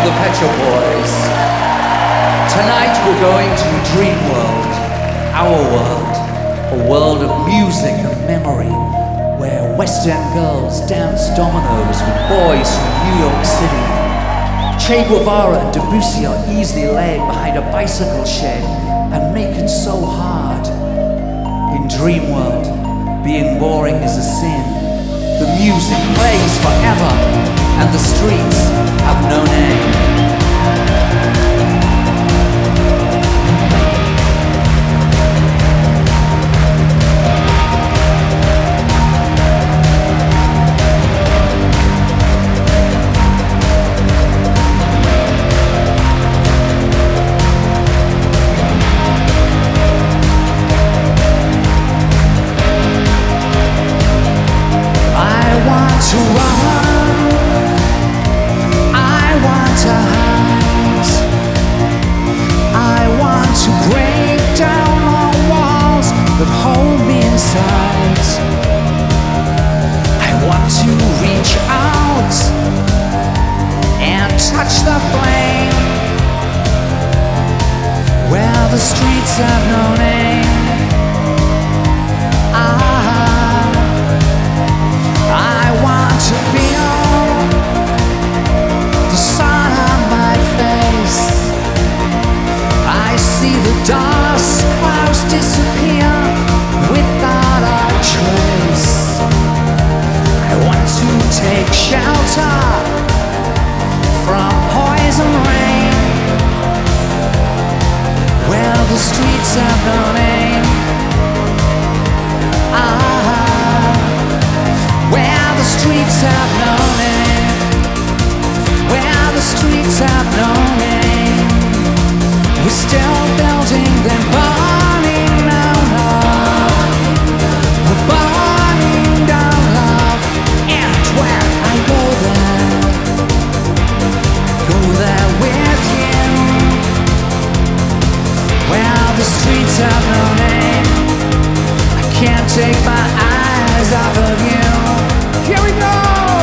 the Pet Shop Boys. Tonight we're going to Dream World, our world, a world of music and memory, where West End girls dance dominoes with boys from New York City. Che Guevara and Debussy are easily laid behind a bicycle shed and making so hard. In Dream World, being boring is a sin. The music plays forever, and the streets have no name. Touch the flame where the streets have no name. I want to feel the sun on my face. I see the dust clouds disappear without a trace. I want to take shelter from poison rain, where the streets have no name. Where the streets have no name. Where the streets have no name. We're still building them, burning down love. We're burning down love. And when I go there with you, where the streets have no name. I can't take my eyes off of you. Here we go!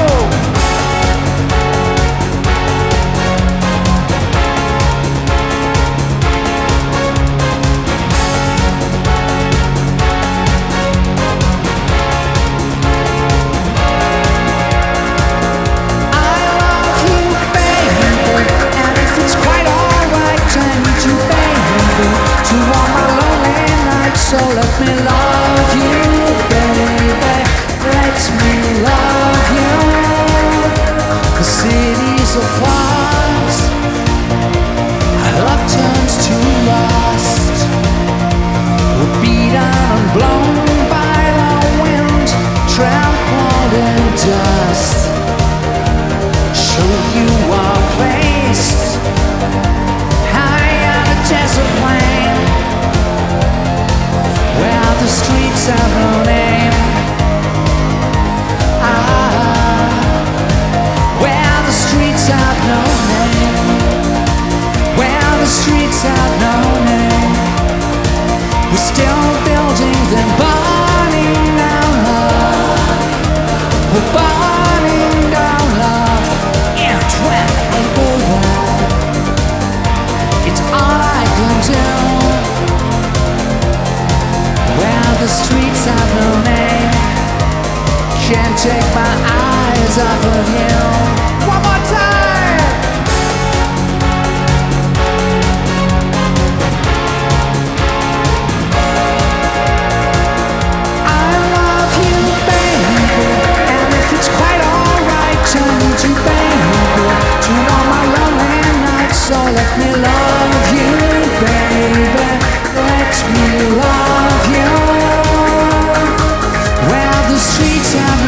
So let me love you, baby. Let me love you. 'Cause cities of flowers, our love turns to lust. We're beaten and blown by the wind, trampled in dust. So you are placed high on a desert plain, where the streets have no name. Where the streets have no name. Where the streets have no name. We're still building them, burning down love. We're burning down love. And when I go there, it's all I can do. Where the streets have no name. Can't take my eyes off of you. One more time! I love you, baby. And if it's quite alright, I need you, baby, to warm my lonely nights. So let me love you, baby. Let me love you. Where the streets have